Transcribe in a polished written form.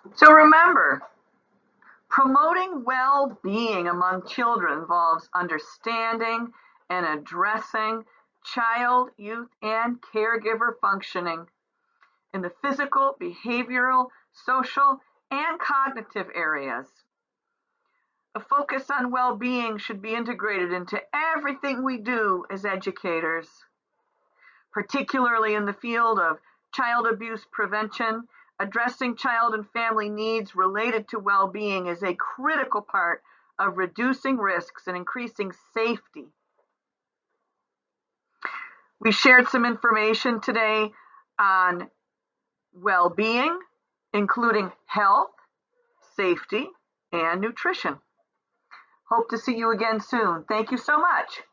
So remember, promoting well-being among children involves understanding and addressing child, youth, and caregiver functioning in the physical, behavioral, social, and cognitive areas. A focus on well-being should be integrated into everything we do as educators, particularly in the field of child abuse prevention. Addressing child and family needs related to well-being is a critical part of reducing risks and increasing safety. We shared some information today on well-being, including health, safety, and nutrition. Hope to see you again soon. Thank you so much.